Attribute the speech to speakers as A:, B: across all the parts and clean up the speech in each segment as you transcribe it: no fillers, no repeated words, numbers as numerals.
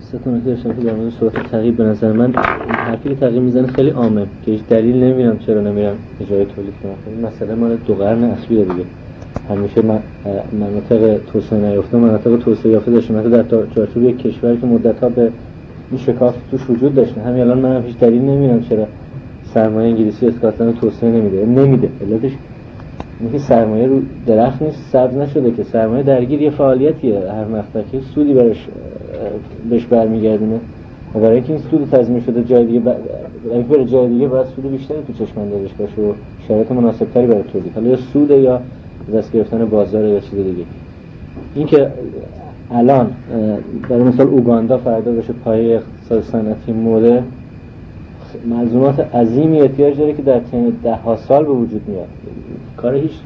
A: سه تا نکته داشتم که در مورد صحبت تغییر به نظر من حرفی که تغییر میزنه خیلی عامه که هیچ دلیل نمیبینم چرا نمیرن اجاره تولید کنن. این مسئله مال 2 قرن اخیره دیگه. همیشه مناطق توسعه نیافته مناطق توسعه یافته داشتن، مثلا در چارچوب یک کشوری که مدت‌ها به این شکاف توش وجود داشته. همین الان من هیچ دلیل نمیبینم چرا سرمایه انگلیسی اسکاتلند توسعه نمیده. علتش اینکه سرمایه رو درخت نیست، سبز نشده، که سرمایه درگیر یه فعالیتیه، هر مقطعی سودی بهش برمیگردونه و برای اینکه این سود تضمین شده جای دیگه برای جای دیگه باید سود بیشتری تو چشم اندازش باشه و شرایط مناسبتری برای تولید، حالا یا سود یا دست گرفتن بازار یا چیز دیگه. این که الان برای مثال اوگاندا فردا بشه پایه اقتصاد صنعتی موده، ملزومات عظیمی احتیاج داره که در 10 سال به وجود میاد. کار هیچ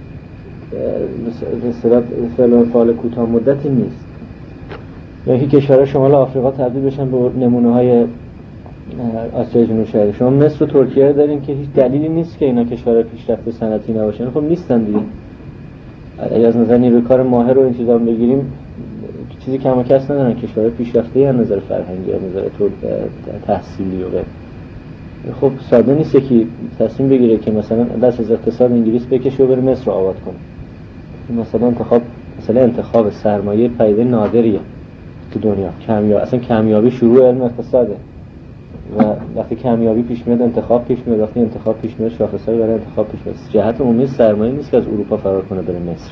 A: فعال کوتاه مدتی نیست. یعنی کشورهای شمال آفریقا تبدیل بشن به نمونه‌های آسیای جنوب شرقی. شما مصر و ترکیه دارین که هیچ دلیلی نیست که اینا کشورهای پیشرفته صنعتی نباشن. خب نیستن دیگه. اگه از نظر نیروی کار ماهر و این چیزا بگیریم، چیزی کم و کس ندارن. کشورهای پیشرفته از نظر فرهنگی، از نظر تحصیلی و غیره. خب ساده نیست که تصمیم بگیره که مثلا دست از اقتصاد انگلیس بکشه و بره مصر رو آباد کنه. مثلا انتخاب سرمایه پدیده نادریه تو دنیا. اصلا کمیابی شروع علم اقتصاده و وقتی کمیابی پیش میاد انتخاب پیش میاد، وقتی انتخاب پیش میاد شاخصایی برای انتخاب پیش میاد. جهت عمومی سرمایه نیست که از اروپا فرار کنه بره مصر.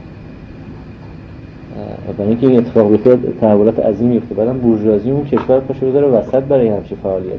A: و برای اینکه این اتفاق بیفته تحولات عظیمی میفته. بعدم بورژوازی اون کشور پاشو بذاره وسط برای همچین فعالیت.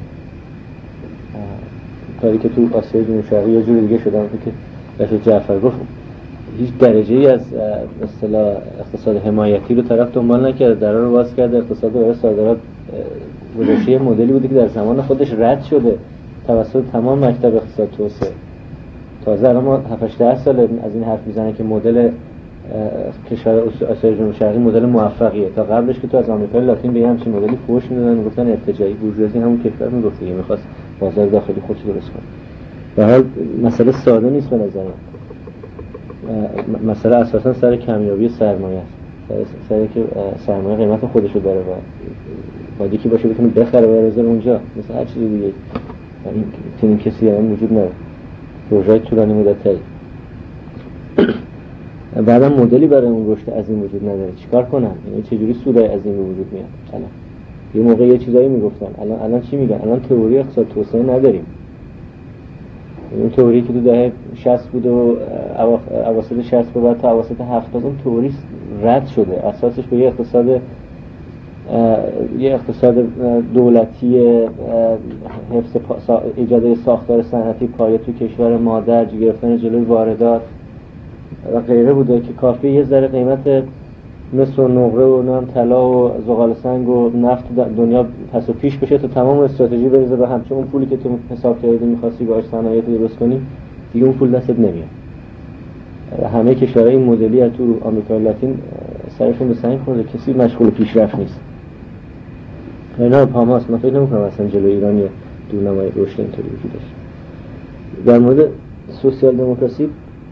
A: کاری که تو آسیای جنوب شرقی یه جور دیگه شده، که رشید جعفر گفت هیچ درجه‌ای از اصطلاح اقتصاد حمایتی رو طرف دنبال نکرده، درا رو باز کرده. اقتصاد برای صادرات گذاشته مدلی بوده که در زمان خودش رد شده توسط تمام مکتب اقتصاد توسعه. تازه الان ما 7-8 سال از این حرف میزنه که مدل کشور آسیای جنوب شرقی مدل موفقیه. تا قبلش که تو از آمریکای لاتین به همین مدلی فوش میدادن، میگفتن ارتجاعی. بورژوازی همون کشور میگفت که می‌خواست بازار داخلی خودش درست کنه. به حال مسئله ساده نیست به نظر من. مسئله اساسا سر کمیابی سرمایه است. سر که سرمایه قیمت خودش رو داره و باید یکی باشه بتونه بخره و بذاره اونجا، مثل هر چیز دیگه. این کسی هم وجود نداره. پروژه طولانی مدتی. بعدم مدلی برای اون رشد عظیم وجود نداره. چیکار کنم؟ یعنی چه جوری سودای عظیم به وجود میاد؟ الان یه موقع یه چیزایی میگفتن، الان چی میگن؟ الان تئوری اقتصاد توسعه نداریم. اون تئوری که تو دهه 60 بود و اواسط 60 به بعد تا اواسط 70 اون تئوری رد شده. اساسش به یه اقتصاد دولتی، حفظ ایجاد ساختار صنعتی پایه تو کشور مادر، گرفتن جلوی واردات و غیره بوده که کافی یه ذره قیمت مس و نقره و نام طلا و زغال سنگ و نفت دنیا پس و پیش بشه تا تمام استراتژی بریزه به همچون اون پولی که تو حساب کردی می‌خواستی باهاش صنایع درست کنی، دیگه اون پول دستت نمیاد. همه کشورهای این مدلی از تو آمریکا لاتین سرشون به سنگ خورده، کسی مشغول پیشرفت نیست. اینا پاماست. من فکر نمی‌کنم اصلا جلوی ایران یه دورنمای رشد اینطوری وجود داشته. در مورد سوسیال دموکراسی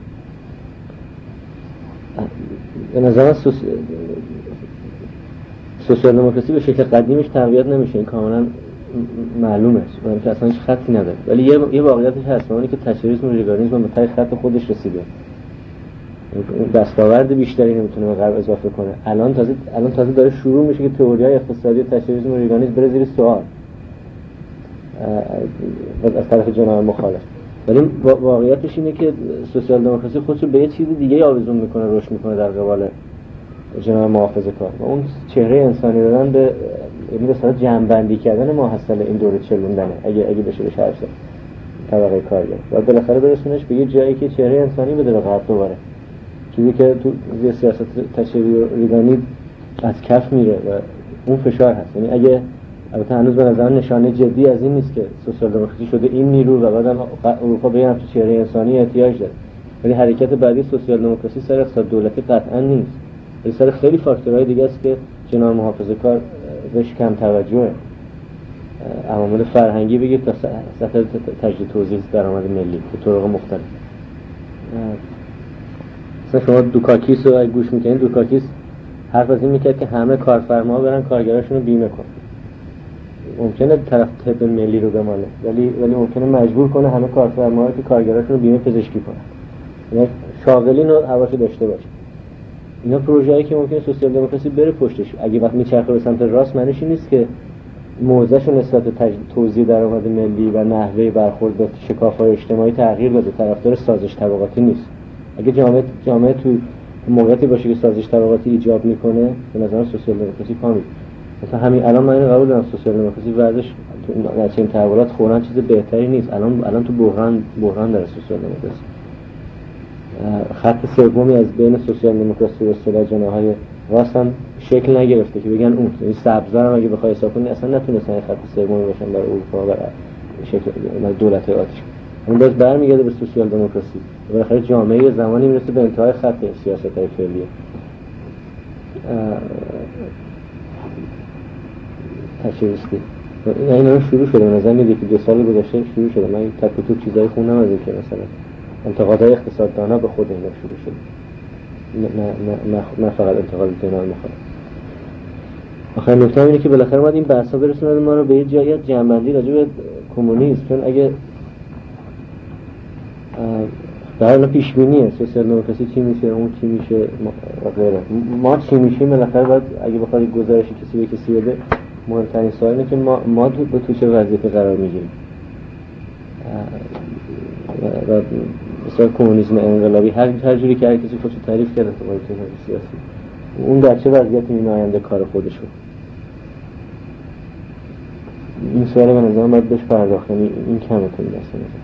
A: به نظر سوسیال دموکراسی به شکل قدیمش تقویت نمیشه. این کاملا معلومه، برای که اصلا هیچ خطی نداره. ولی یه واقعیتش هست، اونی که تچریسم و ریگاریسم به ته خط خودش رسیده. اون دستاورد بیشتری نمیتونه به غرب اضافه کنه. الان تازه داره شروع میشه که تئوریای اقتصادی تچریسم و ریگاریسم بره زیر سوال از طرف جناح مخالف. ولی واقعیتش اینه که سوسیال دموکراسی خودش رو به یه چیز دیگه آویزون میکنه، رشد میکنه در قبال جناح محافظه‌کار و اون چهره انسانی دادن به مثلا جمع‌بندی کردن ماحصل این دوره چلوندنه. اگه بشه بهش حرف زد طبقه کارگر و بالاخره برسونش به یه جایی که چهره انسانی بده به غرب دوباره، چیزی که تو سیاست تشریعی ریگانی از کف میره و اون فشار هست. یعنی اگه البته هنوز به نظر نشانه جدی از این نیست که سوسیال دموکراسی شده این نیرو و بعدم اروپا به همچین چهره انسانی احتیاج داره، ولی حرکت بعدی سوسیال دموکراسی سر اقتصاد دولتی قطعا نیست، ولی سر خیلی فاکتورهای دیگه است که جناح محافظه‌کار بهش کم توجهه. عوامل فرهنگی بگید تا سطح تجدید توزیع درآمد ملی به طرق مختلف. مثلا شما دوکاکیس رو گوش میکنید، دوکاکیس حرف از این میکرد که همه کارفرماها برن کارگراشون رو بیمه کنن. ممکنه طرف طب ملی رو بمانه، ولی ممکنه مجبور کنه همه کارفرماها که کارگراشون رو بیمه پزشکی کنن، یعنی شاغلین رو حواشو داشته باشه. اینا پروژه‌ای که ممکنه سوسیال دموکراسی بره پشتش. اگه وقت میچرخه به سمت راست، معنیش این نیست که موضعش نسبت به توزیع درآمد ملی و نحوه برخورد با شکاف‌های اجتماعی تغییر بده، طرفدار سازش طبقاتی نیست. اگه جامعه تو موقعیتی باشه که سازش طبقاتی ایجاب میکنه، به نظر سوسیال دموکراسی کامل. مثلا همین الان من قبول دارم سوسیال دموکراسی ورزش تو این تحولات فوراً چیز بهتری نیست. الان تو بحران در سوسیال دموکراسی. خط سومی از بین سوسیال دموکراسی و اصطلاح جناح‌های راست هم شکل نگرفته که بگن اون این سبزا هم اگه بخوای حساب کنی اصلا نتونستن خط سومی باشن برای اروپا و شکل دولت‌های آتش. اون باز برمیگرده به سوسیال دموکراسی. بالاخره جامعه زمانی میرسه به انتهای خط سیاست‌های فعلی. تشریستی اینا شروع شده، به نظر میاد که 2 سال گذشته شروع شده. من تک و توک چیزای خوندم از اینکه مثلا انتقادهای اقتصاددانا به خود اینا شروع شد، نه فقط انتقاد دینا مخالف. آخر نکته اینه که بالاخره اومد این بحثا برسونه ما رو به یه جایی جنبندی راجع به کمونیسم، چون اگه در حال پیش بینیه سوسیال دموکراسی چی میشه، اون چی میشه و غیره، ما چی میشیم، بالاخره باید اگه بخواد گزارشی کسی به کسی بده، مهمترین سوال اینه که ما تو چه وضعیتی قرار میگیریم. و مثلا کمونیسم انقلابی هر جوری که هر کسی خودشو تعریف کرده تو قضیه سیاسی، اون در چه وضعیتی این آینده کار خودش رو، این سوال به نظرم باید بهش پرداخت. این کمه تو این دسته.